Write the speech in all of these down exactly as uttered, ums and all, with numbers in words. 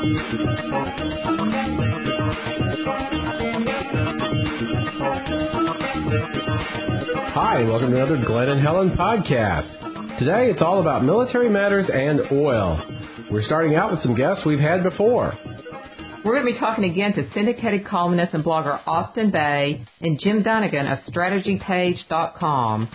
Hi, and welcome to another Glenn and Helen podcast. Today, it's all about military matters and oil. We're starting out with some guests we've had before. We're going to be talking again to syndicated columnist and blogger Austin Bay and Jim Dunnigan of strategy page dot com.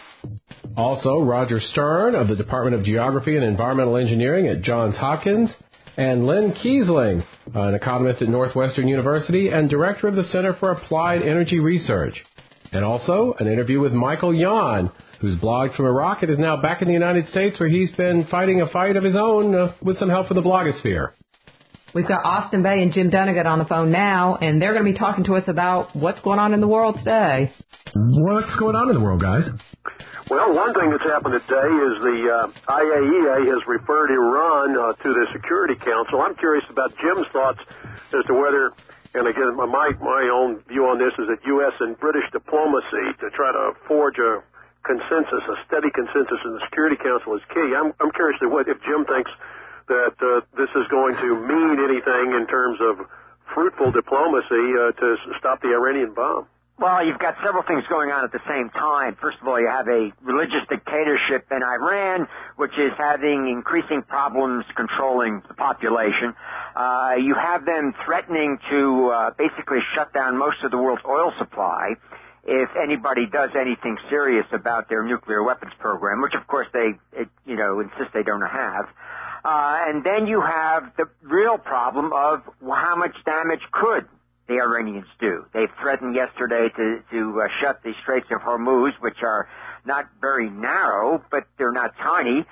Also, Roger Stern of the Department of Geography and Environmental Engineering at Johns Hopkins, and Lynn Kiesling, an economist at Northwestern University and director of the Center for Applied Energy Research. And also an interview with Michael Yon, who's blogged from Iraq and is now back in the United States, where he's been fighting a fight of his own uh, with some help from the blogosphere. We've got Austin Bay and Jim Dunnigan on the phone now, and they're going to be talking to us about what's going on in the world today. What's going on in the world, guys? Well, one thing that's happened today is the uh, I A E A has referred Iran uh, to the Security Council. I'm curious about Jim's thoughts as to whether, and again, my my own view on this is that U S and British diplomacy to try to forge a consensus, a steady consensus in the Security Council is key. I'm, I'm curious to what if Jim thinks that uh, this is going to mean anything in terms of fruitful diplomacy uh, to stop the Iranian bomb. Well, you've got several things going on at the same time. First of all, you have a religious dictatorship in Iran, which is having increasing problems controlling the population. Uh, you have them threatening to uh, basically shut down most of the world's oil supply if anybody does anything serious about their nuclear weapons program, which, of course, they, it, you know, insist they don't have. Uh, and then you have the real problem of how much damage could the Iranians do. They threatened yesterday to, to uh, shut the Straits of Hormuz, which are not very narrow, but they're not tiny.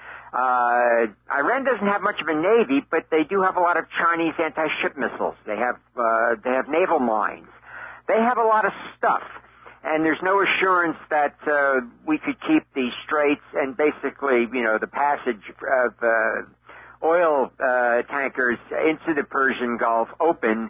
Uh, Iran doesn't have much of a navy, but they do have a lot of Chinese anti-ship missiles. They have, uh, they have naval mines. They have a lot of stuff. And there's no assurance that uh, we could keep the straits and basically, you know, the passage of uh, oil uh, tankers into the Persian Gulf open,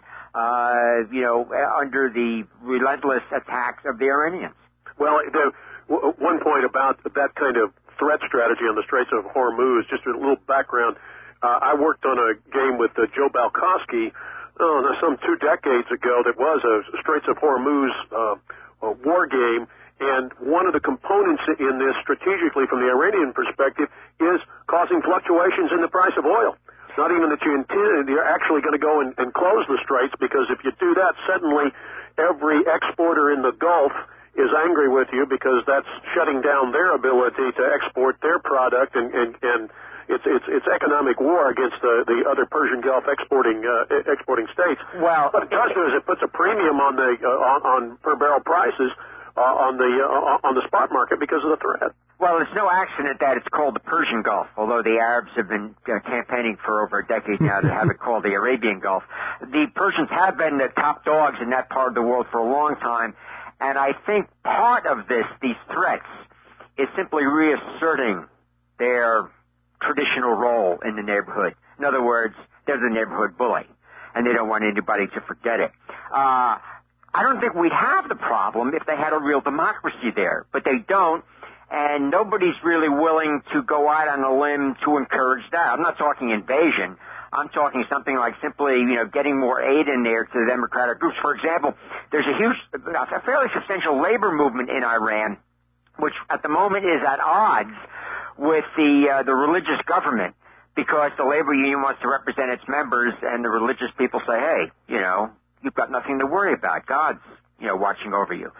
uh, you know, under the relentless attacks of the Iranians. Well, the, w- one point about that kind of threat strategy on the Straits of Hormuz, just a little background. Uh, I worked on a game with uh, Joe Balkowski oh, some two decades ago that was a Straits of Hormuz uh, a war game, and one of the components in this strategically from the Iranian perspective is causing fluctuations in the price of oil. Not even that you intend, you're actually going to go and, and close the straits, because if you do that, suddenly every exporter in the Gulf is angry with you because that's shutting down their ability to export their product, and, and, and it's, it's, it's economic war against the, the other Persian Gulf exporting uh, exporting states. Well, what it does do is it puts a premium on the uh, on, on per barrel prices uh, on the uh, on the spot market because of the threat. Well, it's no accident that it's called the Persian Gulf, although the Arabs have been uh, campaigning for over a decade now to have it called the Arabian Gulf. The Persians have been the top dogs in that part of the world for a long time, and I think part of this, these threats, is simply reasserting their traditional role in the neighborhood. In other words, they're the neighborhood bully, and they don't want anybody to forget it. Uh, I don't think we'd have the problem if they had a real democracy there, but they don't, and nobody's really willing to go out on a limb to encourage that. I'm not talking invasion. I'm talking something like simply, you know, getting more aid in there to the democratic groups. For example, there's a huge, a fairly substantial labor movement in Iran, which at the moment is at odds with the uh, the religious government, because the labor union wants to represent its members, and the religious people say, hey, you know, you've got nothing to worry about. God's, you know, watching over you.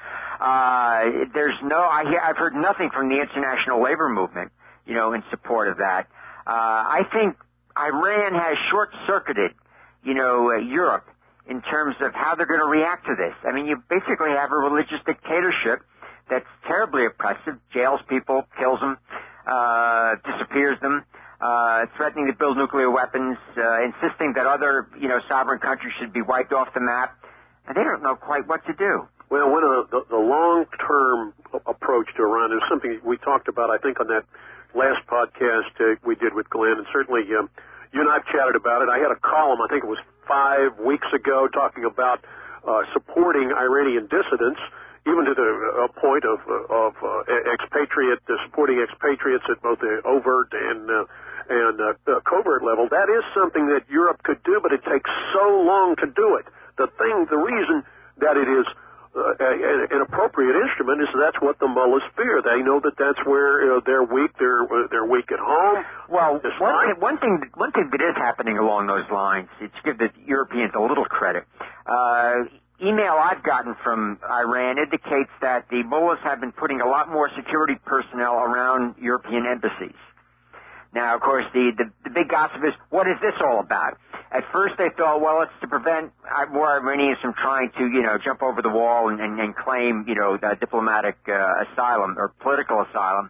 Uh, there's no, I hear, I've heard nothing from the international labor movement, you know, in support of that. Uh, I think Iran has short-circuited, you know, uh, Europe in terms of how they're going to react to this. I mean, you basically have a religious dictatorship that's terribly oppressive, jails people, kills them, uh, disappears them, uh, threatening to build nuclear weapons, uh, insisting that other, you know, sovereign countries should be wiped off the map, and they don't know quite what to do. Well, one of the, the long-term approach to Iran is something we talked about, I think, on that last podcast uh, we did with Glenn, and certainly um, you and I have chatted about it. I had a column, I think it was five weeks ago, talking about uh, supporting Iranian dissidents, even to the uh, point of of uh, expatriate, uh, supporting expatriates at both the overt and uh, and uh, uh, covert level. That is something that Europe could do, but it takes long to do it. The thing, the reason that it is uh, an appropriate instrument is that's what the mullahs fear. They know that that's where uh, they're weak. They're uh, they're weak at home. Well, one thing, one thing, one thing that is happening along those lines, it's give the Europeans a little credit. Uh, email I've gotten from Iran indicates that the mullahs have been putting a lot more security personnel around European embassies. Now, of course, the, the, the big gossip is, what is this all about? At first they thought, well, it's to prevent more Iranians from trying to, you know, jump over the wall and, and, and claim, you know, the diplomatic uh, asylum or political asylum.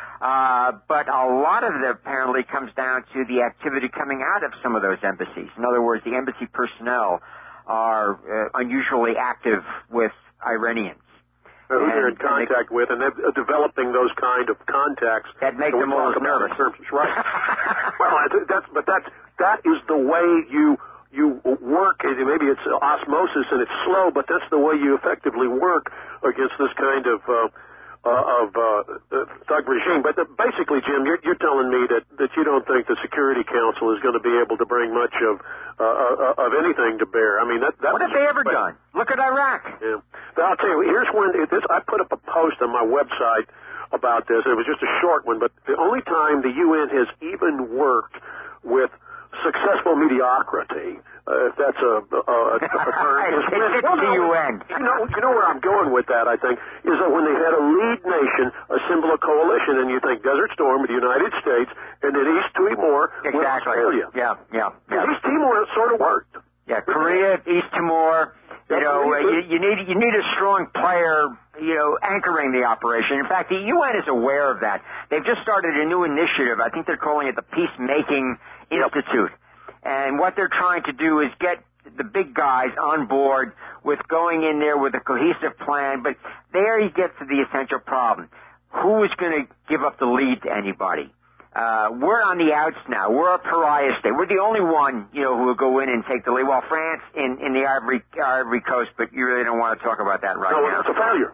Uh, but a lot of it apparently comes down to the activity coming out of some of those embassies. In other words, the embassy personnel are uh, unusually active with Iranians. Who they're in contact they, with, and they're developing those kind of contacts. That make so them all nervous. Terms, right. Well, that's, but that's, that is the way you you work. Maybe it's osmosis and it's slow, but that's the way you effectively work against this kind of uh, uh, of uh, thug regime. But the, basically, Jim, you're, you're telling me that, that you don't think the Security Council is going to be able to bring much of uh, uh, of anything to bear. I mean, that, that what have they ever done? Look at Iraq. Yeah. Now, I'll tell you, here's one. This, I put up a post on my website about this. It was just a short one, but the only time the U N has even worked with successful mediocrity, uh, if that's a, a, a term, is when, it's the U N. You know, you know where I'm going with that, I think, is that when they had a lead nation assemble a coalition, and you think Desert Storm with the United States, and then East Timor exactly. with Australia. Yeah, yeah, yeah. East Timor sort of worked. Yeah, Korea, East Timor. You know, uh, you, you need you need a strong player, you know, anchoring the operation. In fact, the U N is aware of that. They've just started a new initiative. I think they're calling it the Peacemaking Institute. And what they're trying to do is get the big guys on board with going in there with a cohesive plan. But there you get to the essential problem. Who is going to give up the lead to anybody? Uh, we're on the outs now. We're a pariah state. We're the only one, you know, who will go in and take the lead. Well, France in, in the Ivory, Ivory Coast, but you really don't want to talk about that right no, now. No, that's a failure.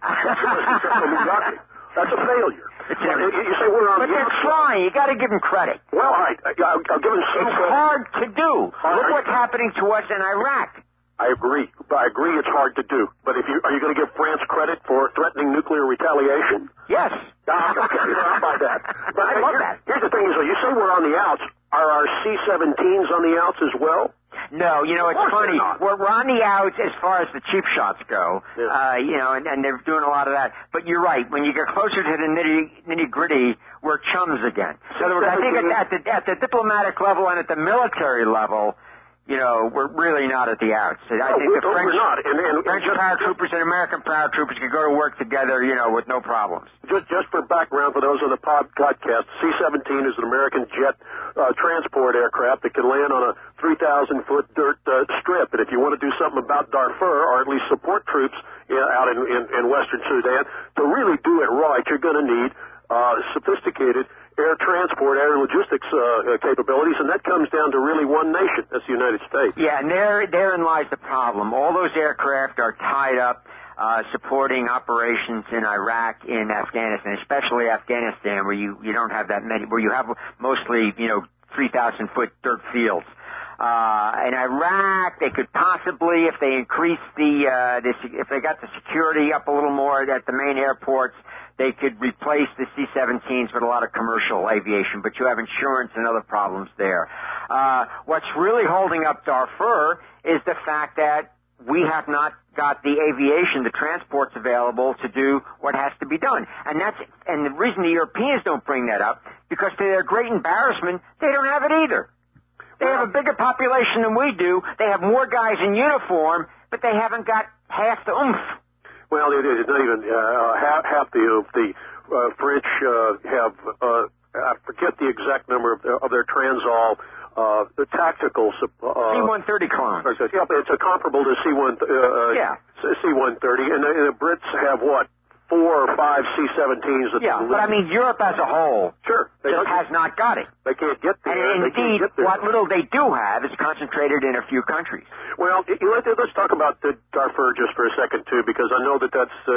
That's, that's a failure. It's a, you say we're on but the they're trying. You got to give them credit. Well, I, I, I'll, I'll give them some It's credit. hard to do. Hard. Look what's happening to us in Iraq. I agree. I agree it's hard to do. But if you are you going to give France credit for threatening nuclear retaliation? Yes. Uh, okay, I'll buy that. But I love here, that. Here's the thing: is you say we're on the outs. Are our C seventeens on the outs as well? No, you know, it's funny. We're, we're on the outs as far as the cheap shots go, yeah. uh, you know, and, and they're doing a lot of that. But you're right. When you get closer to the nitty, nitty-gritty, we're chums again. In other words, I think at, at, the, at the diplomatic level and at the military level, you know, we're really not at the outs. I no, think the we're, French, we're not. And, and, French and just, paratroopers and American paratroopers could go to work together, you know, with no problems. Just, just for background for those on the pod, podcast, C seventeen is an American jet uh, transport aircraft that can land on a three thousand foot dirt uh, strip. And if you want to do something about Darfur, or at least support troops you know, out in, in, in western Sudan, to really do it right, you're going to need uh, sophisticated air transport, air logistics uh, capabilities, and that comes down to really one nation. That's the United States. Yeah, and there, therein lies the problem. All those aircraft are tied up uh, supporting operations in Iraq, in Afghanistan, especially Afghanistan, where you, you don't have that many, where you have mostly, you know, three thousand foot dirt fields. Uh, in Iraq, they could possibly, if they increase the, uh, the, if they got the security up a little more at the main airports, they could replace the C seventeens with a lot of commercial aviation, but you have insurance and other problems there. Uh, what's really holding up Darfur is the fact that we have not got the aviation, the transports available to do what has to be done. And that's, and the reason the Europeans don't bring that up, because to their great embarrassment, they don't have it either. They have a bigger population than we do. They have more guys in uniform, but they haven't got half the oomph. Well, it is not even uh, half, half the oomph. The uh, French uh, have, uh, I forget the exact number of their, of their Transall, uh, the tactical. Uh, C one thirty clones. Yeah, but it's a comparable to C one. Uh, yeah. C one thirty, and the, the Brits have what? Four or five C seventeens. Yeah, but I mean, Europe as a whole sure, they just has not got it. They can't get there. And indeed, get there. what little they do have is concentrated in a few countries. Well, you know, let's talk about the Darfur just for a second, too, because I know that that's uh,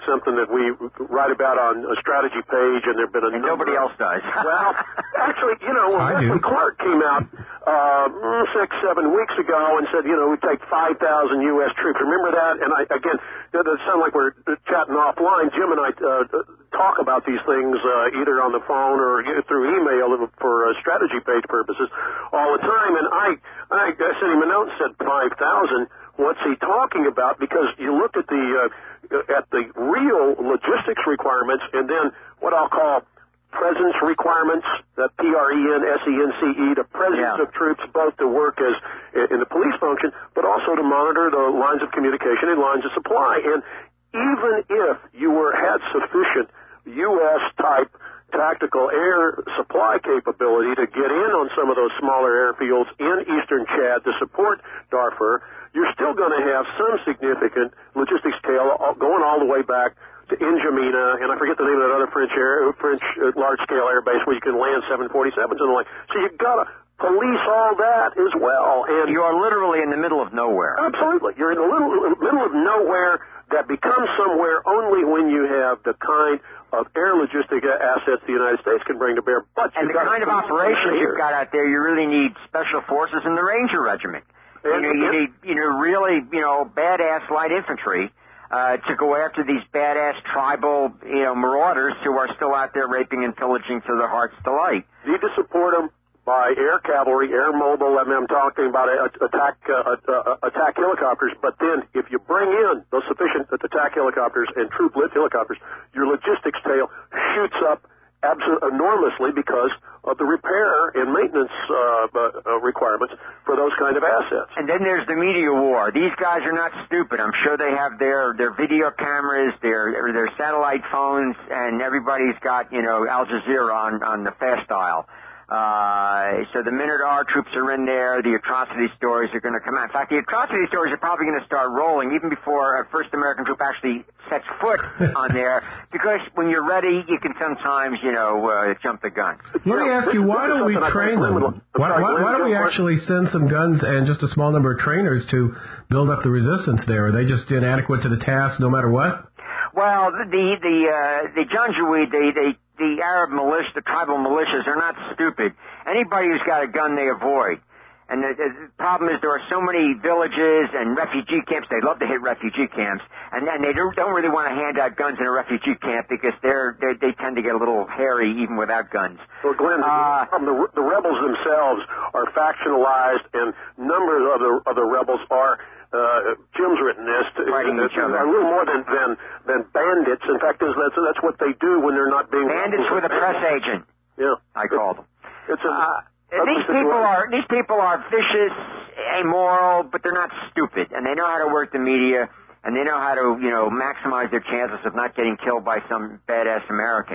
something that we write about on a strategy page, and there've been a and number nobody of, else does. Well, actually, you know, when Wesley Clark came out uh, six, seven weeks ago and said, you know, we take five thousand U S troops. Remember that? And I, again, it doesn't sound like we're chatting offline. Jim and I uh, talk about these things uh, either on the phone or through email for uh, strategy page purposes all the time. And I, I, I sent him a note and said five thousand. What's he talking about? Because you look at the uh, at the real logistics requirements, and then what I'll call presence requirements, that P R E N S E N C E, the presence yeah. of troops both to work as in the police function, but also to monitor the lines of communication and lines of supply. And even if you were had sufficient U S type tactical air supply capability to get in on some of those smaller airfields in eastern Chad to support Darfur, you're still going to have some significant logistics tail going all the way back to N'Djamena, and I forget the name of that other French air, French uh, large-scale air base where you can land seven forty-sevens and the like. So you've got to police all that as well. And you are literally in the middle of nowhere. Absolutely. You're in the little, middle of nowhere that becomes somewhere only when you have the kind of air logistic assets the United States can bring to bear. But and the kind of operations you've got out there, you really need special forces and the Ranger Regiment. And, you know, you need, you know, really, you know, badass light infantry uh, to go after these badass tribal, you know, marauders who are still out there raping and pillaging to their heart's delight. You need to support them by air cavalry, air mobile. I mean, I'm talking about attack uh, uh, attack helicopters. But then, if you bring in those sufficient attack helicopters and troop-lit helicopters, your logistics tail shoots up absolutely enormously because of the repair and maintenance uh, uh, requirements for those kind of assets. And then there's the media war. These guys are not stupid. I'm sure they have their their video cameras, their their satellite phones, and everybody's got, you know, Al Jazeera on on the fast dial. Uh, so the minute our troops are in there, the atrocity stories are going to come out. In fact, the atrocity stories are probably going to start rolling even before a first American troop actually sets foot on there, because when you're ready, you can sometimes, you know, uh, jump the gun. Let me ask you, why don't we train them? Why, why, why don't we actually send some guns and just a small number of trainers to build up the resistance there? Are they just inadequate to the task no matter what? Well, the the uh, the Janjaweed, they they the Arab militia, the tribal militias, are not stupid. Anybody who's got a gun, they avoid. And the, the problem is there are so many villages and refugee camps. They love to hit refugee camps, and then they don't, don't really want to hand out guns in a refugee camp because they're, they're they tend to get a little hairy even without guns. Well, Glenn, uh, the, the rebels themselves are factionalized, and numbers of the of the rebels are. Uh, Jim's written this. Fighting each other. A little more than, than, than bandits. In fact, that's, that's what they do when they're not being... Bandits with a press agent. Yeah. I called them. It's a, uh, these people are, these people are vicious, amoral, but they're not stupid. And they know how to work the media, and they know how to, you know, maximize their chances of not getting killed by some badass American.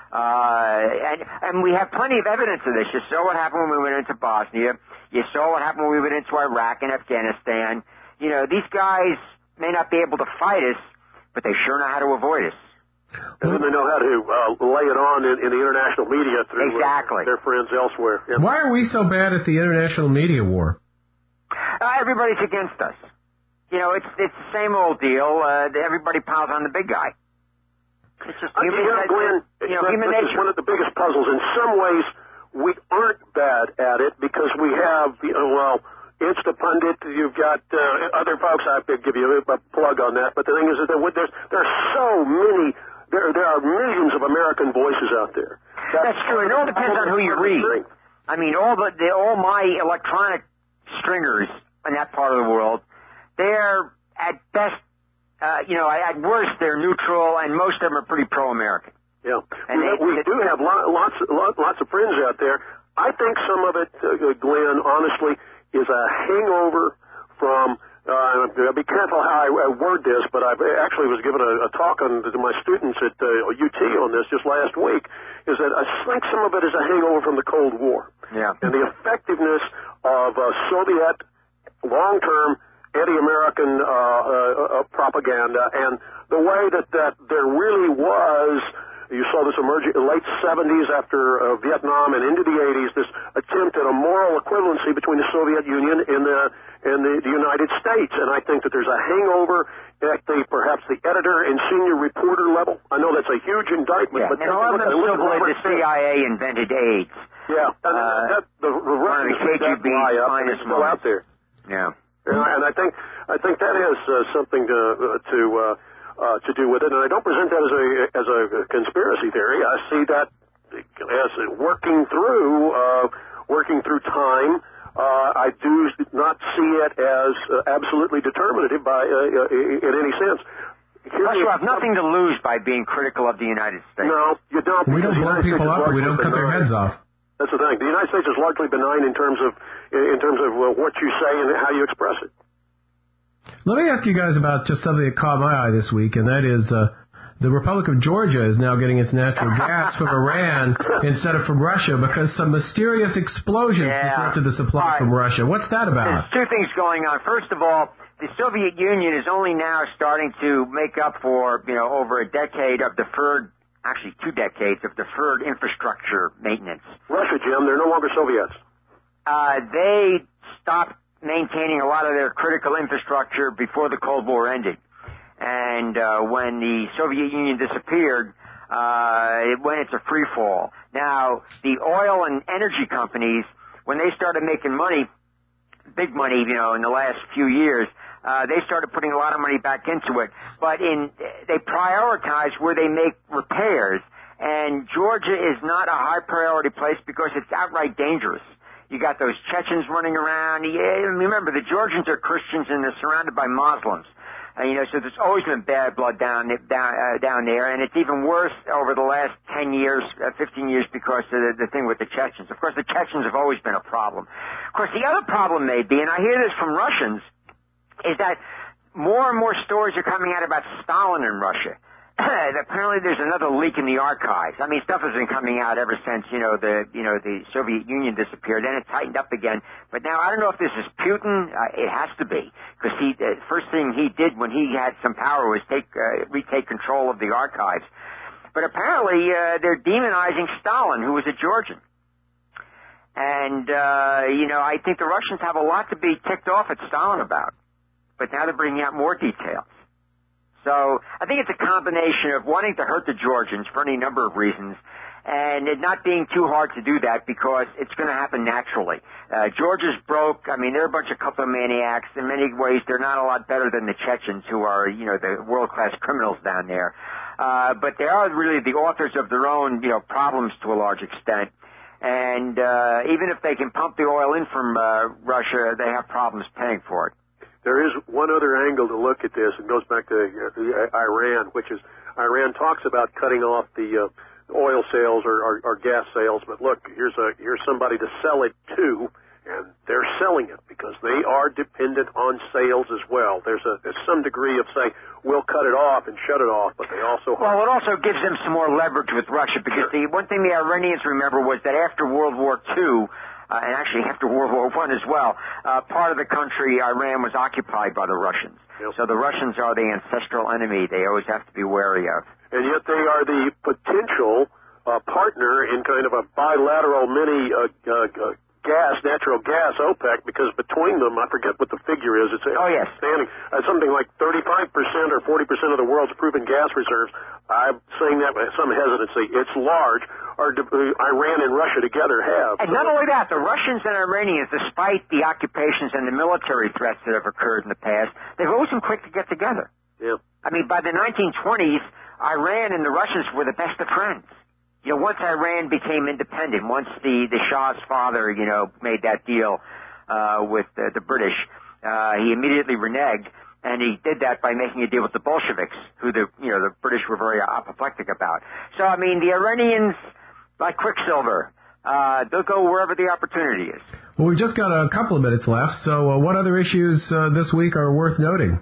Uh, and, and we have plenty of evidence of this. You saw what happened when we went into Bosnia. You saw what happened when we went into Iraq and Afghanistan. You know, these guys may not be able to fight us, but they sure know how to avoid us. And then they know how to uh, lay it on in, in the international media through exactly. uh, their friends elsewhere. Yeah. Why are we so bad at the international media war? Uh, everybody's against us. You know, it's it's the same old deal. Uh, everybody piles on the big guy. It's just uh, human, you know, Glenn, you know, that, human this nature. is one of the biggest puzzles. In some ways, we aren't bad at it because we have, you know, well, Instapundit, you've got uh, other folks. I could give you a plug on that. But the thing is that there's there are so many. There there are millions of American voices out there. That's, That's true. It all depends on who you read. String. I mean, all the, the all my electronic stringers in that part of the world, they're at best, uh, you know, at worst they're neutral, and most of them are pretty pro-American. Yeah, and we, they, we they, do have lots lots of friends out there. I think some of it, uh, Glenn, honestly, is a hangover from, uh, be careful how I, I word this, but I actually was given a, a talk on, to my students at uh, U T on this just last week, is that I think some of it is a hangover from the Cold War. Yeah. And the effectiveness of uh, Soviet long-term anti-American uh, uh, uh, propaganda, and the way that, that there really was... You saw this emerging in the late seventies after uh, Vietnam and into the eighties, this attempt at a moral equivalency between the Soviet Union and the and the, the United States. And I think that there's a hangover at the perhaps the editor and senior reporter level. I know that's a huge indictment, yeah. but and a lot of them still believe the C I A invented AIDS. Yeah, and uh, that, the, the Russians made that lie up, and it's still out there. Yeah, and I, and I think I think that has uh, something to uh, to uh, uh, to do with it. And I don't present that as a as a conspiracy theory. I see that as working through uh, working through time. Uh, I do not see it as uh, absolutely determinative by uh, uh, in any sense. Plus, you have nothing to lose by being critical of the United States. No, you don't. We don't blow people up, and we don't cut their heads off. That's the thing. The United States is largely benign in terms of in terms of uh, what you say and how you express it. Let me ask you guys about just something that caught my eye this week, and that is uh, the Republic of Georgia is now getting its natural gas from Iran instead of from Russia because some mysterious explosions yeah. disrupted the supply right. from Russia. What's that about? There's two things going on. First of all, the Soviet Union is only now starting to make up for, you know, over a decade of deferred, actually two decades of deferred infrastructure maintenance. Russia, Jim, they're no longer Soviets. Uh, they stopped maintaining a lot of their critical infrastructure before the Cold War ended. And uh, when the Soviet Union disappeared, uh, it went into free fall. Now, the oil and energy companies, when they started making money, big money, you know, in the last few years, uh, they started putting a lot of money back into it. But in they prioritize where they make repairs. And Georgia is not a high priority place because it's outright dangerous. You got those Chechens running around. Yeah, remember, the Georgians are Christians and they're surrounded by Muslims. Uh, you know, so there's always been bad blood down down uh, down there, and it's even worse over the last ten years, uh, fifteen years, because of the, the thing with the Chechens. Of course, the Chechens have always been a problem. Of course, the other problem may be, and I hear this from Russians, is that more and more stories are coming out about Stalin in Russia. Apparently, there's another leak in the archives. I mean, stuff has been coming out ever since you know the you know the Soviet Union disappeared. Then it tightened up again. But now I don't know if this is Putin. Uh, it has to be because he the first thing he did when he had some power was take uh, retake control of the archives. But apparently, uh, they're demonizing Stalin, who was a Georgian. And uh, you know, I think the Russians have a lot to be ticked off at Stalin about. But now they're bringing out more details. So I think it's a combination of wanting to hurt the Georgians for any number of reasons and it not being too hard to do that because it's going to happen naturally. Uh, Georgia's broke. I mean, they're a bunch of kleptomaniacs. In many ways, they're not a lot better than the Chechens who are, you know, the world-class criminals down there. Uh, but they are really the authors of their own, you know, problems to a large extent. And uh, even if they can pump the oil in from uh, Russia, they have problems paying for it. There is one other angle to look at this, and goes back to uh, Iran, which is Iran talks about cutting off the uh, oil sales or, or, or gas sales, but look, here's a here's somebody to sell it to, and they're selling it because they are dependent on sales as well. There's a there's some degree of saying we'll cut it off and shut it off, but they also well, it also gives them some more leverage with Russia because sure. the one thing the Iranians remember was that after World War Two. Uh, and actually after World War One as well, uh, part of the country, Iran, was occupied by the Russians. Yep. So the Russians are the ancestral enemy they always have to be wary of. And yet they are the potential uh, partner in kind of a bilateral mini uh, uh, gas, natural gas OPEC, because between them, I forget what the figure is. It's oh, yes. standing uh, something like thirty-five percent or forty percent of the world's proven gas reserves. I'm saying that with some hesitancy. It's large. Or Iran and Russia together have. And not only that, the Russians and Iranians, despite the occupations and the military threats that have occurred in the past, they've always been quick to get together. Yeah. I mean, by the nineteen twenties, Iran and the Russians were the best of friends. You know, once Iran became independent, once the, the Shah's father, you know, made that deal uh, with uh, the British, uh, he immediately reneged. And he did that by making a deal with the Bolsheviks, who the, you know, the British were very apoplectic about. So, I mean, the Iranians, like Quicksilver, uh, they'll go wherever the opportunity is. Well, we've just got a couple of minutes left, so uh, what other issues uh, this week are worth noting?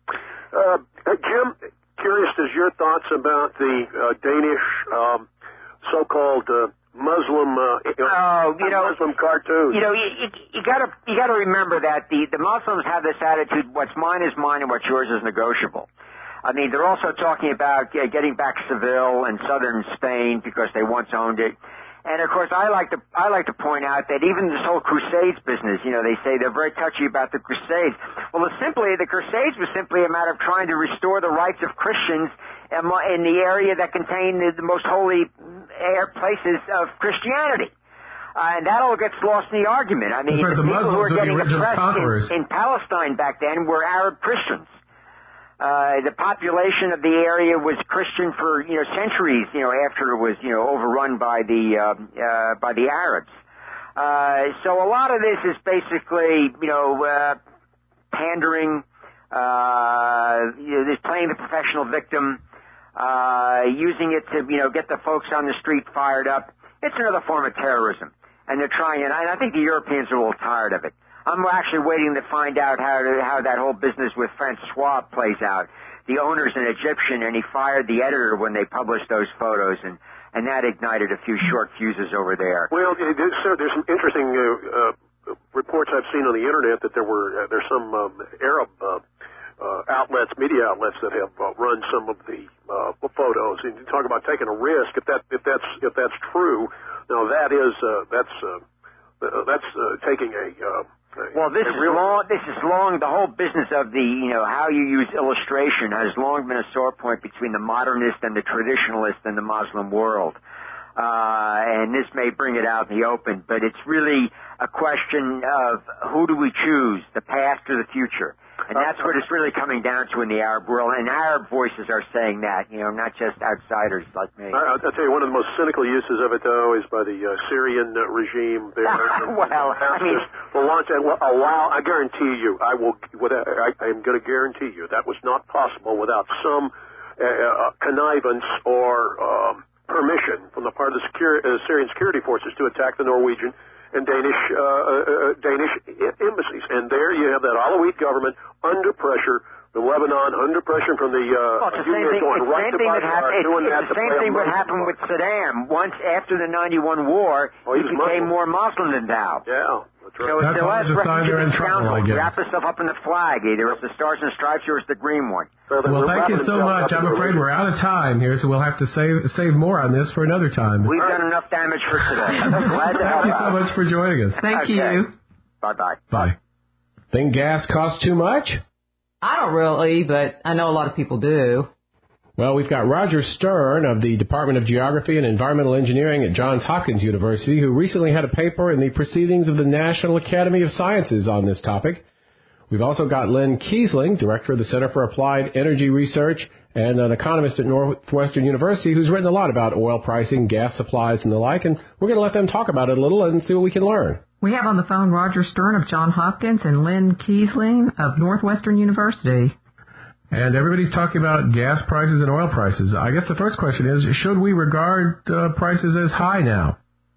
Uh, Jim, curious as your thoughts about the uh, Danish um, so-called uh, Muslim, uh, oh, you know, Muslim cartoons. You know, you, you, you gotta, you gotta remember that the, the Muslims have this attitude, what's mine is mine and what's yours is negotiable. I mean, they're also talking about uh, getting back Seville and southern Spain because they once owned it. And of course, I like to I like to point out that even this whole Crusades business, you know, they say they're very touchy about the Crusades. Well, it's simply the Crusades was simply a matter of trying to restore the rights of Christians in the area that contained the most holy air places of Christianity. Uh, and that all gets lost in the argument. I mean, right, the, the people who were getting oppressed in, in Palestine back then were Arab Christians. Uh, the population of the area was Christian for, you know, centuries, you know, after it was, you know, overrun by the, uh, uh, by the Arabs. Uh, so a lot of this is basically, you know, uh, pandering, uh, you know, just playing the professional victim, uh, using it to, you know, get the folks on the street fired up. It's another form of terrorism. And they're trying, and I, I think the Europeans are a little tired of it. I'm actually waiting to find out how to, how that whole business with Francois plays out. The owner's an Egyptian, and he fired the editor when they published those photos, and, and that ignited a few short fuses over there. Well, sir, there's some interesting uh, uh, reports I've seen on the internet that there were uh, there's some um, Arab uh, uh, outlets, media outlets that have uh, run some of the uh, photos. And you talk about taking a risk. If that if that's if that's true, now that is uh, that's uh, uh, that's uh, taking a uh, Well, this is long, this is long, the whole business of the, you know, how you use illustration has long been a sore point between the modernist and the traditionalist in the Muslim world. Uh, and this may bring it out in the open, but it's really a question of who do we choose, the past or the future? And that's what it's really coming down to in the Arab world. And Arab voices are saying that, you know, not just outsiders like me. I, I'll tell you, one of the most cynical uses of it, though, is by the uh, Syrian uh, regime. well, I mean, will launch a, a while. I guarantee you, I will. Without, I, I am going to guarantee you that was not possible without some uh, uh, connivance or um, permission from the part of the secure, uh, Syrian security forces to attack the Norwegian and Danish uh, uh, Danish embassies. And there you have that Alawite government under pressure from Lebanon, under pressure from the uh, well, it's the same thing, going it's right same thing that happened. It's, it's the same thing that happened with Saddam. Once after the ninety-one war, oh, he, he became Muslim. more Muslim than thou. Yeah. That's right. So it's That's the last refuge of the scoundrel. Wrap guess. yourself up in the flag. Either it's the stars and stripes or it's the green one. So well, thank you so much. I'm afraid we're out of time here, so we'll have to save save more on this for another time. We've done enough damage for today. Glad to help Thank you so out. much for joining us. Thank Okay. you. Bye-bye. Bye. Think gas costs too much? I don't really, but I know a lot of people do. Well, we've got Roger Stern of the Department of Geography and Environmental Engineering at Johns Hopkins University, who recently had a paper in the Proceedings of the National Academy of Sciences on this topic. We've also got Lynn Kiesling, Director of the Center for Applied Energy Research and an economist at Northwestern University, who's written a lot about oil pricing, gas supplies, and the like, and we're going to let them talk about it a little and see what we can learn. We have on the phone Roger Stern of Johns Hopkins and Lynn Kiesling of Northwestern University. And everybody's talking about gas prices and oil prices. I guess the first question is, should we regard uh, prices as high now?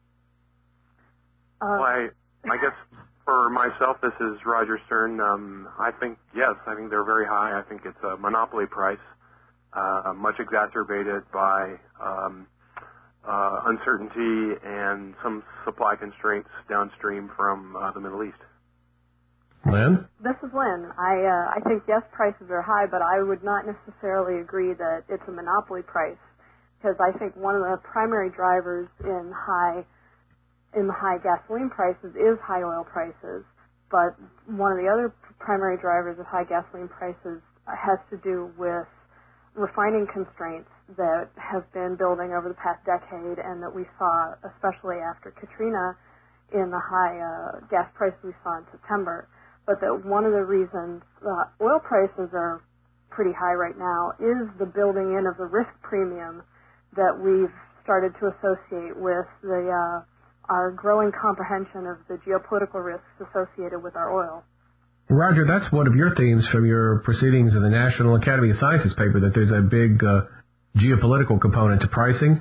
Uh, well, I, I guess for myself, this is Roger Stern. Um, I think, yes, I think they're very high. I think it's a monopoly price, uh, much exacerbated by um, uh, uncertainty and some supply constraints downstream from uh, the Middle East. Lynn? This is Lynn. I uh, I think, yes, prices are high, but I would not necessarily agree that it's a monopoly price, because I think one of the primary drivers in high in the high gasoline prices is high oil prices, but one of the other primary drivers of high gasoline prices has to do with refining constraints that have been building over the past decade and that we saw, especially after Katrina, in the high uh, gas prices we saw in September. But that one of the reasons uh, oil prices are pretty high right now is the building in of the risk premium that we've started to associate with the uh, our growing comprehension of the geopolitical risks associated with our oil. Roger, that's one of your themes from your Proceedings of the National Academy of Sciences paper, that there's a big uh, geopolitical component to pricing.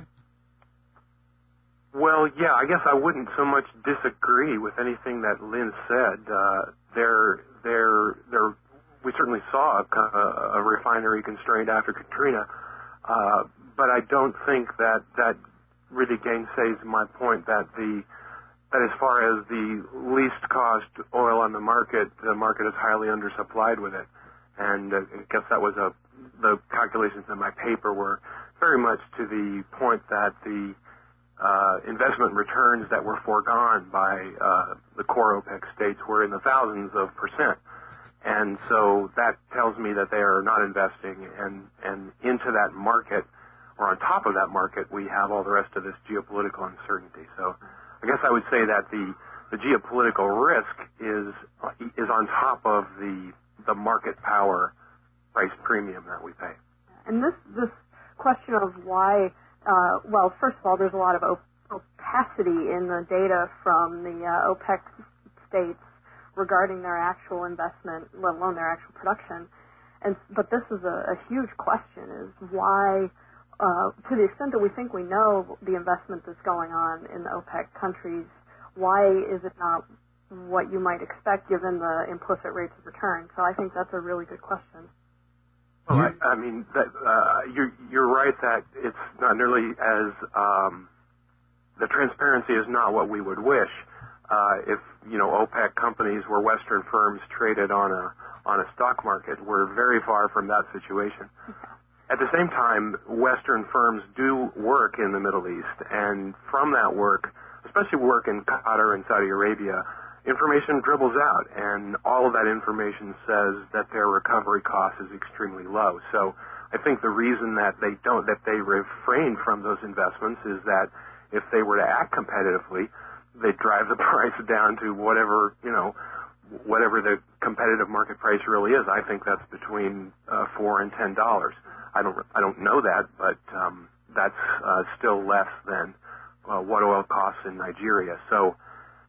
Well, yeah, I guess I wouldn't so much disagree with anything that Lynn said. Uh, there, there, there. We certainly saw a, a refinery constraint after Katrina, uh, but I don't think that that really gainsays my point that the that as far as the least cost oil on the market, the market is highly undersupplied with it, and uh, I guess that was a the calculations in my paper were very much to the point that the uh, investment returns that were foregone by uh, the core OPEC states were in the thousands of percent. And so that tells me that they are not investing, and, and into that market, or on top of that market, we have all the rest of this geopolitical uncertainty. So I guess I would say that the, the geopolitical risk is is on top of the the market power price premium that we pay. And this this question of why, uh, well, first of all, there's a lot of op- opacity in the data from the uh, OPEC states regarding their actual investment, let alone their actual production. And but this is a, a huge question: is why, uh, to the extent that we think we know the investment that's going on in the OPEC countries, why is it not what you might expect given the implicit rates of return? So I think that's a really good question. Well, I, I mean, that, uh, you're, you're right that it's not nearly as, um, the transparency is not what we would wish. Uh, if, you know, OPEC companies were Western firms traded on a, on a stock market, we're very far from that situation. At the same time, Western firms do work in the Middle East, and from that work, especially work in Qatar and Saudi Arabia, information dribbles out, and all of that information says that their recovery cost is extremely low. So I think the reason that they don't, that they refrain from those investments is that if they were to act competitively, they drive the price down to whatever, you know, whatever the competitive market price really is. I think that's between uh, four and ten dollars. I don't, I don't know that, but um, that's uh, still less than uh, what oil costs in Nigeria. So.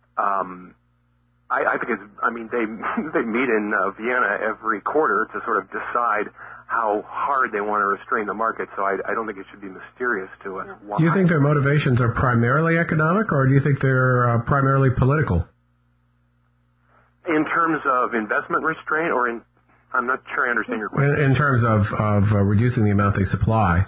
Um, I, I think it's, I mean, they they meet in uh, Vienna every quarter to sort of decide how hard they want to restrain the market, so I, I don't think it should be mysterious to us. Why. Do you think their motivations are primarily economic, or do you think they're uh, primarily political? In terms of investment restraint, or in, I'm not sure I understand your question. In, in terms of, of uh, reducing the amount they supply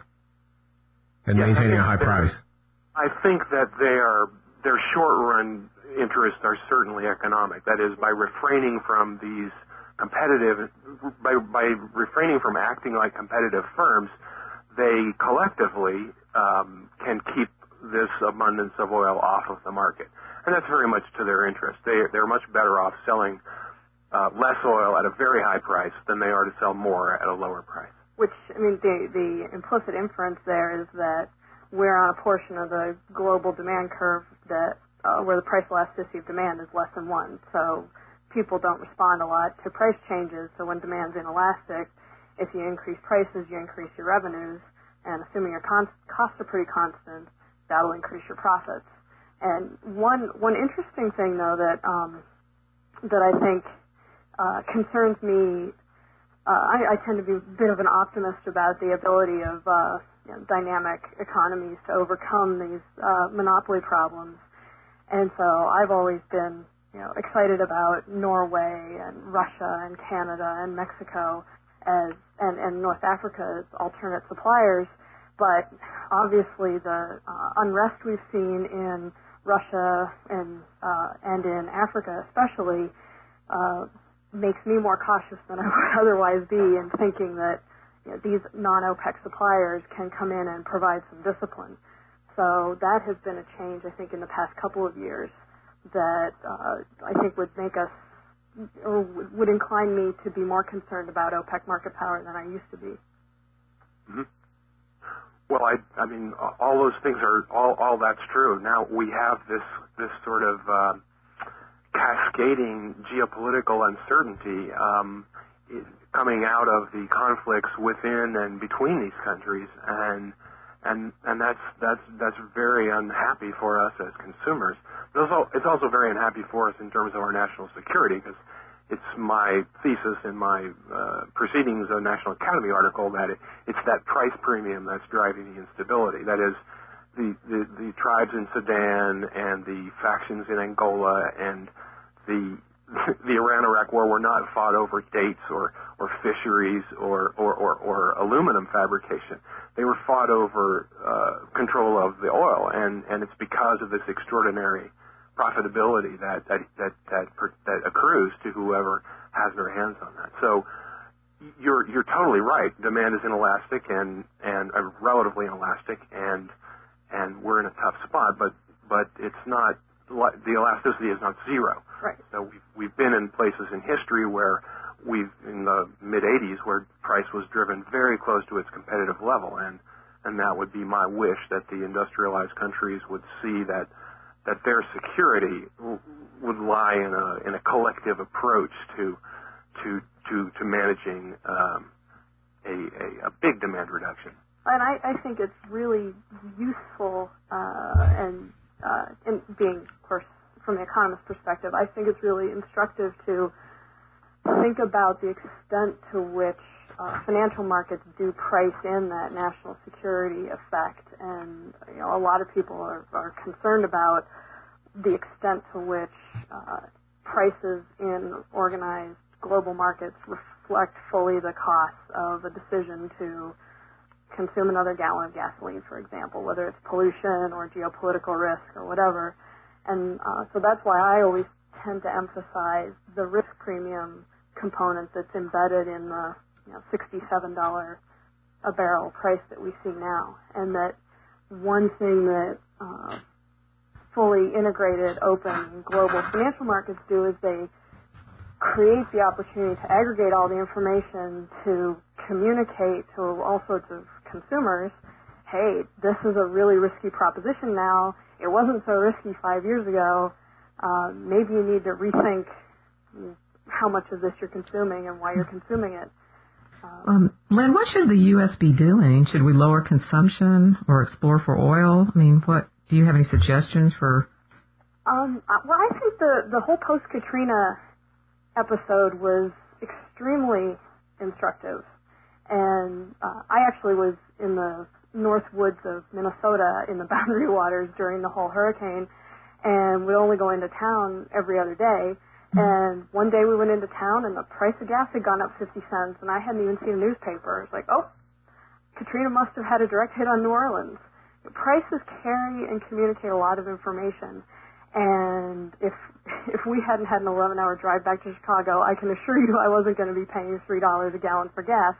and yes, maintaining a high that, price. I think that they are, their short-run interests are certainly economic. That is, by refraining from these competitive, by, by refraining from acting like competitive firms, they collectively um, can keep this abundance of oil off of the market. And that's very much to their interest. They, they're much better off selling uh, less oil at a very high price than they are to sell more at a lower price. Which, I mean, the, the implicit inference there is that we're on a portion of the global demand curve that Uh, where the price elasticity of demand is less than one. So people don't respond a lot to price changes. So when demand's inelastic, if you increase prices, you increase your revenues. And assuming your con- costs are pretty constant, that'll increase your profits. And one one interesting thing, though, that um, that I think uh, concerns me, uh, I, I tend to be a bit of an optimist about the ability of uh, you know, dynamic economies to overcome these uh, monopoly problems. And so I've always been, you know, excited about Norway and Russia and Canada and Mexico as and, and North Africa as alternate suppliers. But obviously the uh, unrest we've seen in Russia and uh, and in Africa especially uh, makes me more cautious than I would otherwise be in thinking that, you know, these non-OPEC suppliers can come in and provide some discipline. So that has been a change, I think, in the past couple of years that uh, I think would make us, or would incline me to be more concerned about OPEC market power than I used to be. Mm-hmm. Well, I, I mean, all those things are, all, all that's true. Now we have this, this sort of uh, cascading geopolitical uncertainty um, coming out of the conflicts within and between these countries, and And and that's that's that's very unhappy for us as consumers. But also, it's also very unhappy for us in terms of our national security, because it's my thesis in my uh, Proceedings of National Academy article that it, it's that price premium that's driving the instability. That is, the, the the tribes in Sudan and the factions in Angola and the the Iran-Iraq war were not fought over dates or, or fisheries or, or, or, or aluminum fabrication. They were fought over uh, control of the oil, and, and it's because of this extraordinary profitability that that that that, that accrues to whoever has their hands on that. So you're you're totally right. Demand is inelastic and and uh, relatively inelastic, and and we're in a tough spot. But but it's not, the elasticity is not zero. Right. So we've we've been in places in history where we've in the mid eighties where price was driven very close to its competitive level, and and that would be my wish, that the industrialized countries would see that that their security w- would lie in a in a collective approach to to to to managing um, a, a a big demand reduction. And I, I think it's really useful, uh, and uh, in being, of course, from the economist perspective, I think it's really instructive to think about the extent to which uh, financial markets do price in that national security effect. And you know, a lot of people are, are concerned about the extent to which uh, prices in organized global markets reflect fully the costs of a decision to consume another gallon of gasoline, for example, whether it's pollution or geopolitical risk or whatever. And uh, so that's why I always tend to emphasize the risk premium component that's embedded in the you know, sixty-seven dollars a barrel price that we see now. And that one thing that uh, fully integrated, open, global financial markets do is they create the opportunity to aggregate all the information to communicate to all sorts of consumers, hey, this is a really risky proposition now. It wasn't so risky five years ago. Uh, maybe you need to rethink how much of this you're consuming and why you're consuming it. Um, um, Lynn, what should the U S be doing? Should we lower consumption or explore for oil? I mean, what do you have any suggestions for? Um, well, I think the, the whole post-Katrina episode was extremely instructive. And uh, I actually was in the north woods of Minnesota in the Boundary Waters during the whole hurricane, and we'd only go into town every other day. And one day we went into town, and the price of gas had gone up fifty cents, and I hadn't even seen a newspaper. It's like, oh, Katrina must have had a direct hit on New Orleans. Prices carry and communicate a lot of information. And if if we hadn't had an eleven-hour drive back to Chicago, I can assure you I wasn't going to be paying three dollars a gallon for gas.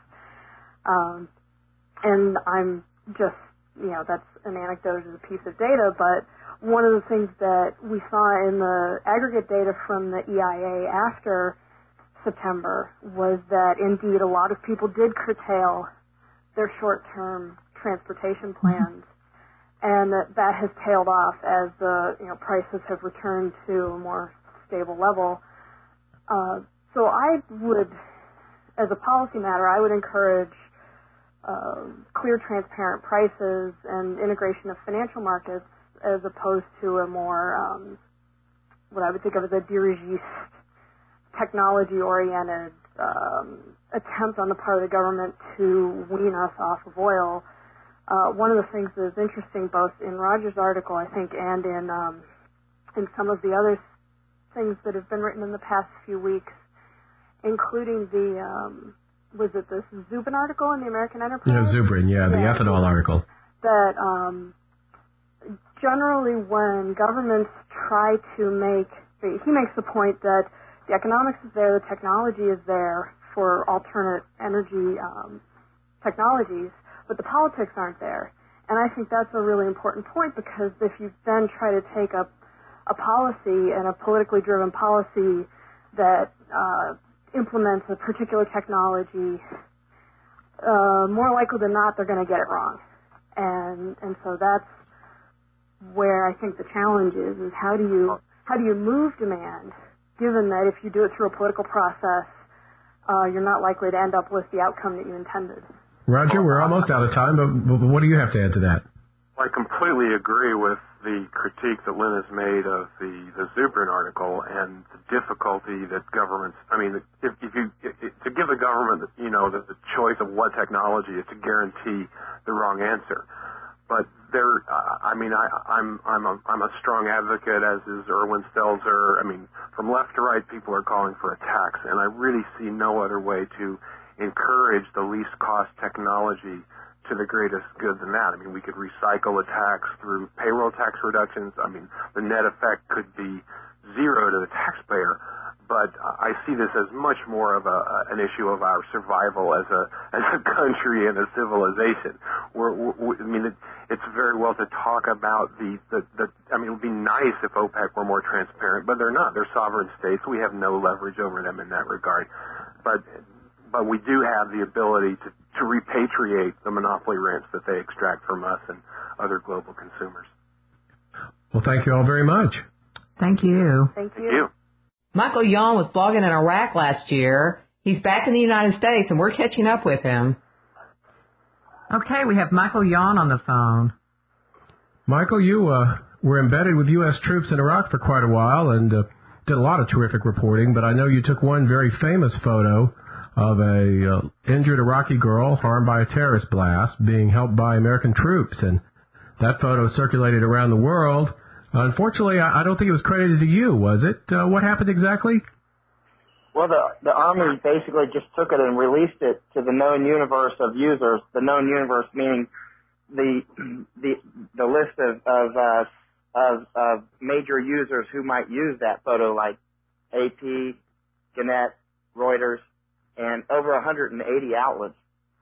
Um, and I'm just, you know, that's an anecdote as a piece of data, but one of the things that we saw in the aggregate data from the E I A after September was that indeed a lot of people did curtail their short-term transportation plans, and that that has tailed off as the, you know, prices have returned to a more stable level. Uh, so I would, as a policy matter, I would encourage uh, clear, transparent prices and integration of financial markets as opposed to a more, um, what I would think of as a dirigiste, technology-oriented um, attempt on the part of the government to wean us off of oil. Uh, one of the things that is interesting, both in Roger's article, I think, and in um, in some of the other things that have been written in the past few weeks, including the um, was it this Zubin article in the American Enterprise? Yeah, Zubrin, yeah, the yeah, ethanol article. That um, generally when governments try to make, he makes the point that the economics is there, the technology is there for alternate energy um, technologies, but the politics aren't there. And I think that's a really important point, because if you then try to take up a policy and a politically driven policy that uh, implements a particular technology, uh, more likely than not, they're going to get it wrong. And and so that's where I think the challenge is, is how do you how do you move demand, given that if you do it through a political process, uh, you're not likely to end up with the outcome that you intended. Roger, we're almost out of time, but, but what do you have to add to that? I completely agree with the critique that Lynn has made of the, the Zubrin article and the difficulty that governments, I mean, if, if you, if, to give the government, you know, the, the choice of what technology is to guarantee the wrong answer. But there, uh, I mean, I, I'm, I'm a, I'm a strong advocate, as is Erwin Stelzer. I mean, from left to right, people are calling for a tax, and I really see no other way to encourage the least cost technology to the greatest good than that. I mean, we could recycle a tax through payroll tax reductions. I mean, the net effect could be zero to the taxpayer. But I see this as much more of a, an issue of our survival as a as a country and a civilization. We're, we're, I mean, it, it's very well to talk about the, the, the. I mean, it would be nice if OPEC were more transparent, but they're not. They're sovereign states. We have no leverage over them in that regard. But but we do have the ability to, to repatriate the monopoly rents that they extract from us and other global consumers. Well, thank you all very much. Thank you. Thank you. Thank you. Michael Yon was blogging in Iraq last year. He's back in the United States, and we're catching up with him. Okay, we have Michael Yon on the phone. Michael, you uh, were embedded with U S troops in Iraq for quite a while and uh, did a lot of terrific reporting, but I know you took one very famous photo of a uh, injured Iraqi girl harmed by a terrorist blast being helped by American troops, and that photo circulated around the world. Unfortunately, I don't think it was credited to you, was it? Uh, what happened exactly? Well, the the Army basically just took it and released it to the known universe of users. The known universe meaning the the the list of of uh, of, of major users who might use that photo, like A P, Gannett, Reuters, and over one hundred eighty outlets.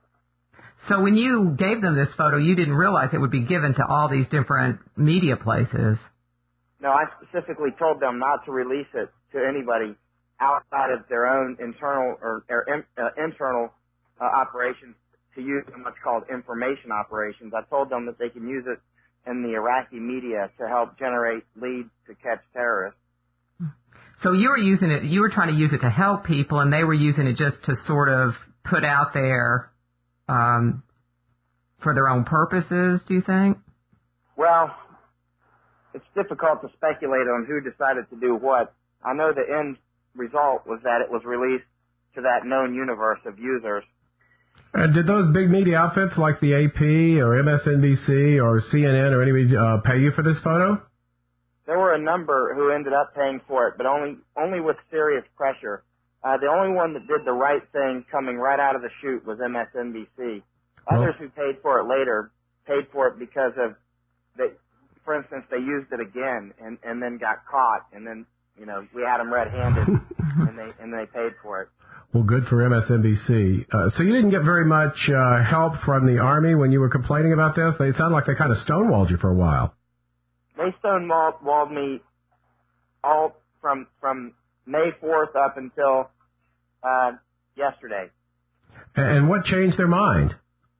So when you gave them this photo, you didn't realize it would be given to all these different media places. No, I specifically told them not to release it to anybody outside of their own internal or, or uh, internal uh, operations, to use what's called information operations. I told them that they can use it in the Iraqi media to help generate leads to catch terrorists. So you were using it, you were trying to use it to help people, and they were using it just to sort of put out there um, for their own purposes, do you think? Well, it's difficult to speculate on who decided to do what. I know the end result was that it was released to that known universe of users. And did those big media outfits like the A P or M S N B C or C N N or anybody uh, pay you for this photo? There were a number who ended up paying for it, but only only with serious pressure. Uh, the only one that did the right thing coming right out of the chute was M S N B C. Others well, who paid for it later paid for it because of the. For instance, they used it again and, and then got caught, and then, you know, we had them red-handed, and they and they paid for it. Well, good for M S N B C. Uh, so you didn't get very much uh, help from the Army when you were complaining about this? They sound like they kind of stonewalled you for a while. They stonewalled me all from from May fourth up until uh, yesterday. And, and what changed their mind?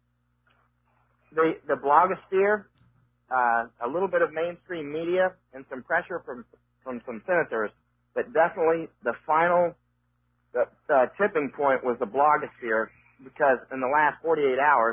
The the blogosphere. Uh, a little bit of mainstream media and some pressure from from some senators, but definitely the final the, the tipping point was the blogosphere, because in the last forty-eight hours,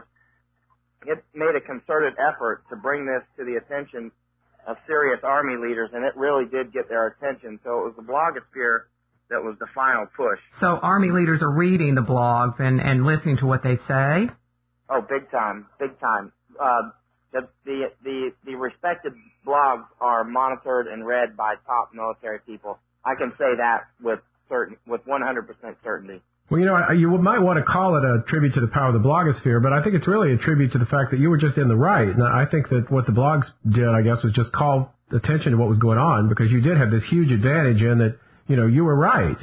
it made a concerted effort to bring this to the attention of serious Army leaders, and it really did get their attention. So it was the blogosphere that was the final push. So Army leaders are reading the blogs and, and listening to what they say? Oh, big time, big time. Uh, The, the the the respected blogs are monitored and read by top military people. I can say that with certain with one hundred percent certainty. Well, you know, you might want to call it a tribute to the power of the blogosphere, but I think it's really a tribute to the fact that you were just in the right. And I think that what the blogs did, I guess, was just call attention to what was going on, because you did have this huge advantage in that, you know, you were right.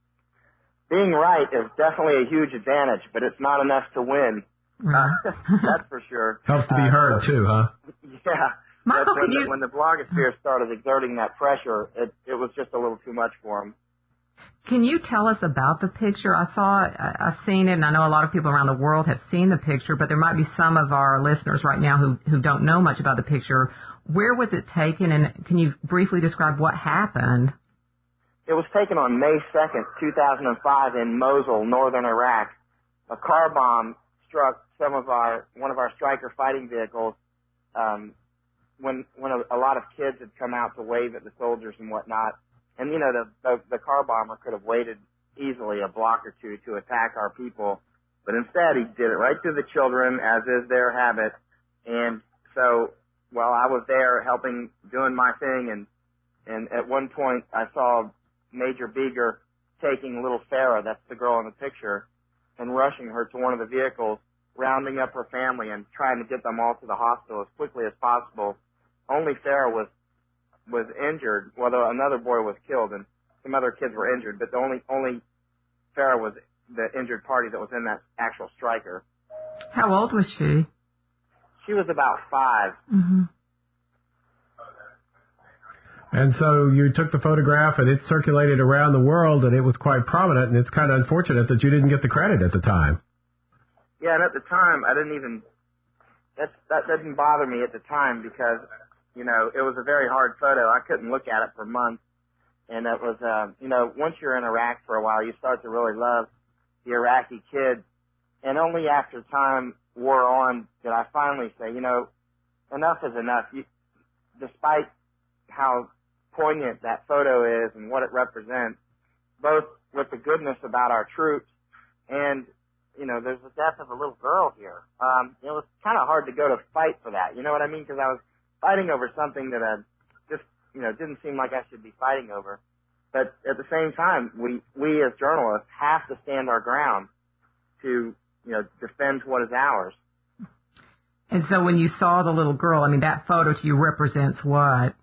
Being right is definitely a huge advantage, but it's not enough to win. Uh, that's for sure. Helps to be heard, uh, too, huh? Yeah. Michael, when, you... the, when the blogosphere started exerting that pressure, it, it was just a little too much for them. Can you tell us about the picture? I saw it, I, I've seen it, and I know a lot of people around the world have seen the picture, but there might be some of our listeners right now who, who don't know much about the picture. Where was it taken, and can you briefly describe what happened? It was taken on May second, two thousand five in Mosul, northern Iraq. A car bomb struck some of our one of our Stryker fighting vehicles um, when when a, a lot of kids had come out to wave at the soldiers and whatnot. And you know the, the the car bomber could have waited easily a block or two to attack our people, but instead he did it right through the children, as is their habit. And so while I was there helping, doing my thing, and and at one point I saw Major Beeger taking little Farah, that's the girl in the picture, and rushing her to one of the vehicles, rounding up her family and trying to get them all to the hospital as quickly as possible. Only Farah was was injured. Well, though another boy was killed and some other kids were injured, but the only only Farah was the injured party that was in that actual striker. How old was she? She was about five. Mm-hmm. And so you took the photograph and it circulated around the world and it was quite prominent, and it's kind of unfortunate that you didn't get the credit at the time. Yeah, and at the time, I didn't even, that's, that didn't bother me at the time because, you know, it was a very hard photo. I couldn't look at it for months. And it was, uh, you know, once you're in Iraq for a while, you start to really love the Iraqi kids. And only after time wore on did I finally say, you know, enough is enough. You, despite how poignant that photo is and what it represents, both with the goodness about our troops and, you know, there's the death of a little girl here. Um, it was kind of hard to go to fight for that. You know what I mean? Because I was fighting over something that I just, you know, didn't seem like I should be fighting over. But at the same time, we, we as journalists have to stand our ground to, you know, defend what is ours. And so when you saw the little girl, I mean, that photo to you represents what?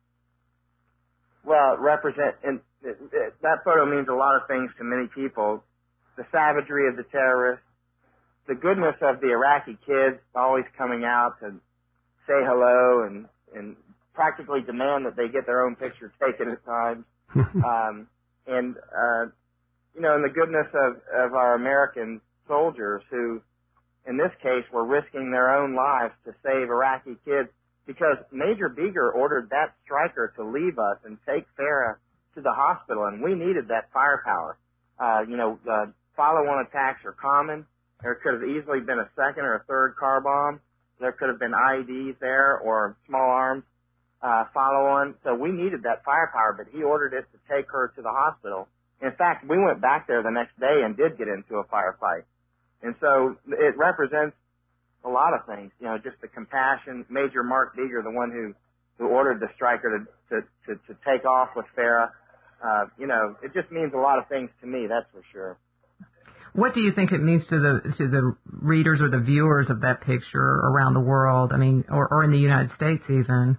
Well, it represent, and it, it, that photo means a lot of things to many people. The savagery of the terrorists, the goodness of the Iraqi kids always coming out to say hello and, and practically demand that they get their own picture taken at times. um, and, uh, you know, and the goodness of, of our American soldiers who, in this case, were risking their own lives to save Iraqi kids, because Major Beeger ordered that striker to leave us and take Farah to the hospital, and we needed that firepower. Uh, you know, uh, follow-on attacks are common. There could have easily been a second or a third car bomb. There could have been I E Ds there or small arms uh, follow-on. So we needed that firepower, but he ordered it to take her to the hospital. In fact, we went back there the next day and did get into a firefight. And so it represents a lot of things, you know, just the compassion. Major Mark Beeger, the one who, who ordered the striker to, to, to, to take off with Farah, uh, you know, it just means a lot of things to me, that's for sure. What do you think it means to the to the readers or the viewers of that picture around the world? I mean, or, or in the United States even?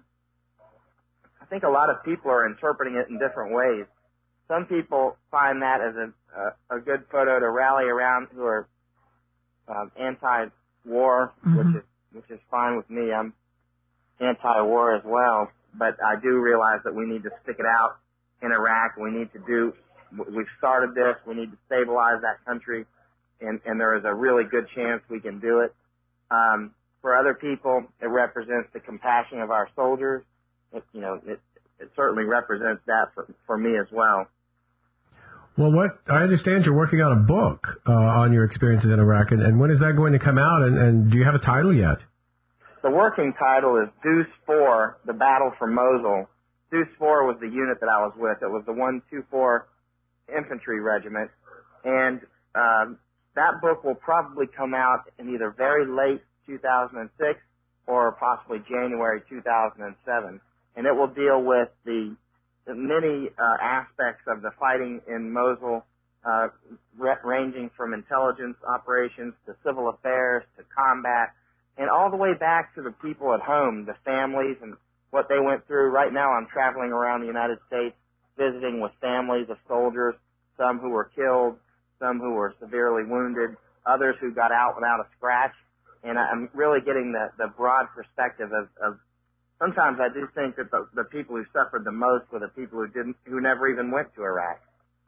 I think a lot of people are interpreting it in different ways. Some people find that as a, a, a good photo to rally around who are um, anti-war, mm-hmm. which is which is fine with me. I'm anti-war as well, but I do realize that we need to stick it out in Iraq. We need to do. We've started this. We need to stabilize that country, and, and there is a really good chance we can do it. Um, for other people, it represents the compassion of our soldiers. It, you know, it, it certainly represents that for, for me as well. Well, what I understand you're working on a book uh, on your experiences in Iraq, and, and when is that going to come out, and, and do you have a title yet? The working title is Deuce four, The Battle for Mosul. Deuce four was the unit that I was with. It was the one two four Infantry Regiment, and um, that book will probably come out in either very late two thousand six or possibly January two thousand seven, and it will deal with the, the many uh, aspects of the fighting in Mosul, uh, re- ranging from intelligence operations to civil affairs to combat, and all the way back to the people at home, the families, and what they went through. Right now I'm traveling around the United States visiting with families of soldiers, some who were killed, some who were severely wounded, others who got out without a scratch. And I'm really getting the, the broad perspective of, of, sometimes I do think that the, the people who suffered the most were the people who didn't, who never even went to Iraq.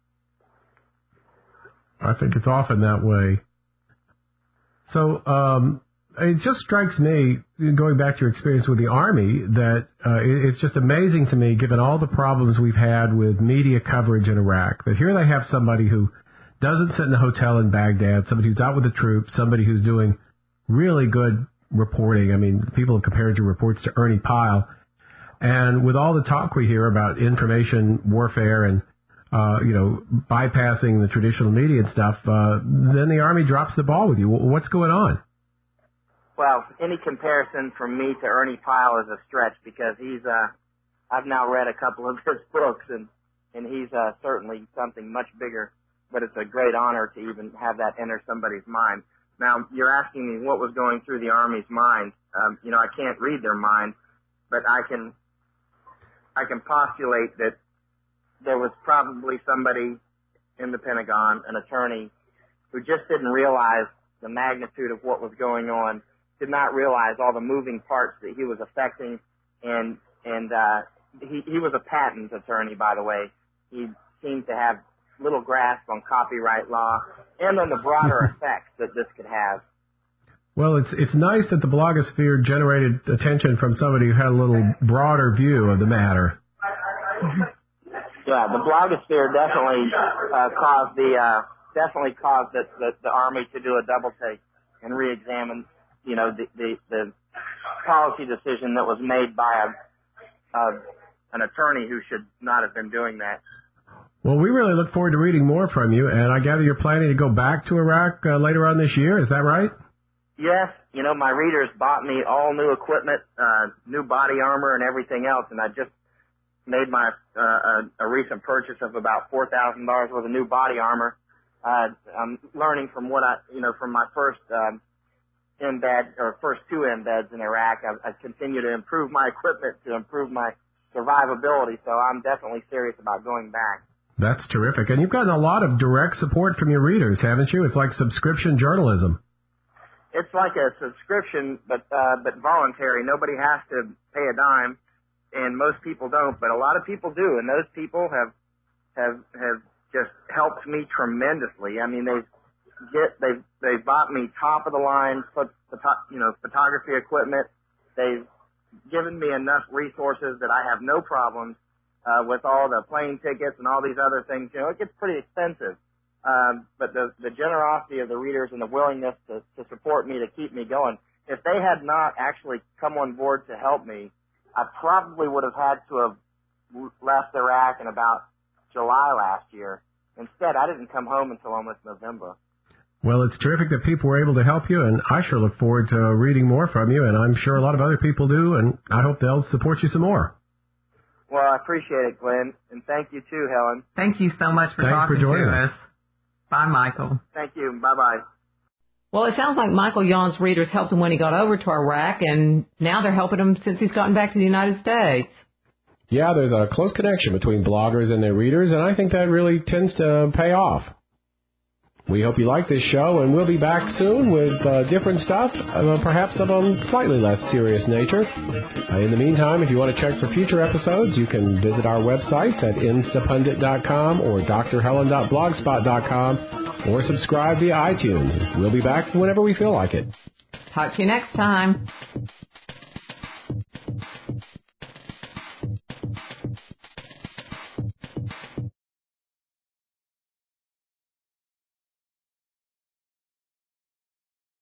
I think it's often that way. So, um, it just strikes me, going back to your experience with the Army, that uh, it's just amazing to me, given all the problems we've had with media coverage in Iraq, that here they have somebody who doesn't sit in a hotel in Baghdad, somebody who's out with the troops, somebody who's doing really good reporting. I mean, people have compared your reports to Ernie Pyle. And with all the talk we hear about information warfare and, uh, you know, bypassing the traditional media and stuff, uh, then the Army drops the ball with you. What's going on? Well, any comparison from me to Ernie Pyle is a stretch because he's, uh, I've now read a couple of his books and, and he's, uh, certainly something much bigger, but it's a great honor to even have that enter somebody's mind. Now, you're asking me what was going through the Army's mind. Um, you know, I can't read their mind, but I can, I can postulate that there was probably somebody in the Pentagon, an attorney, who just didn't realize the magnitude of what was going on, did not realize all the moving parts that he was affecting, and and uh, he, he was a patent attorney, by the way. He seemed to have little grasp on copyright law and on the broader effects that this could have. Well, it's it's nice that the blogosphere generated attention from somebody who had a little broader view of the matter. Yeah, the blogosphere definitely uh, caused the uh, definitely caused the, the the Army to do a double take and re-examine, you know, the the, the policy decision that was made by a, a an attorney who should not have been doing that. Well, we really look forward to reading more from you, and I gather you're planning to go back to Iraq uh, later on this year. Is that right? Yes. You know, my readers bought me all new equipment, uh, new body armor and everything else, and I just made my uh, a, a recent purchase of about four thousand dollars worth of new body armor. Uh, I'm learning from what I, you know, from my first um, embed or first two embeds in Iraq. I, I continue to improve my equipment to improve my survivability, so I'm definitely serious about going back. That's terrific. And you've gotten a lot of direct support from your readers, haven't you? It's like subscription journalism. It's like a subscription, but uh, but voluntary. Nobody has to pay a dime, and most people don't, but a lot of people do, and those people have have have just helped me tremendously. I mean, they've get they've they've bought me top of the line, photo, you know, photography equipment. They've given me enough resources that I have no problems uh, with all the plane tickets and all these other things. You know, it gets pretty expensive. Um, but the, the generosity of the readers and the willingness to, to support me, to keep me going, if they had not actually come on board to help me, I probably would have had to have left Iraq in about July last year. Instead, I didn't come home until almost November. Well, it's terrific that people were able to help you, and I sure look forward to reading more from you, and I'm sure a lot of other people do, and I hope they'll support you some more. Well, I appreciate it, Glenn, and thank you too, Helen. Thank you so much for Thanks talking for joining to us. us. Bye, Michael. Thank you. Bye-bye. Well, it sounds like Michael Yawn's readers helped him when he got over to Iraq, and now they're helping him since he's gotten back to the United States. Yeah, there's a close connection between bloggers and their readers, and I think that really tends to pay off. We hope you like this show, and we'll be back soon with uh, different stuff, uh, perhaps of a slightly less serious nature. Uh, in the meantime, if you want to check for future episodes, you can visit our websites at instapundit dot com or d r helen dot blogspot dot com or subscribe via iTunes. We'll be back whenever we feel like it. Talk to you next time.